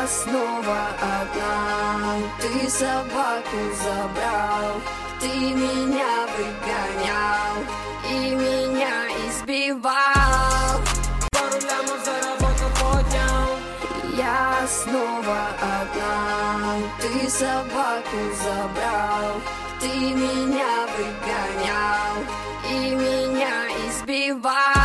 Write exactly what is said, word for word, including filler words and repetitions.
снова одна. Ты собаку забрал, ты меня выгонял и меня избивал. Пару лямов заработал, поднял. Я снова одна. Ты собаку забрал, ты меня выгонял и меня избивал.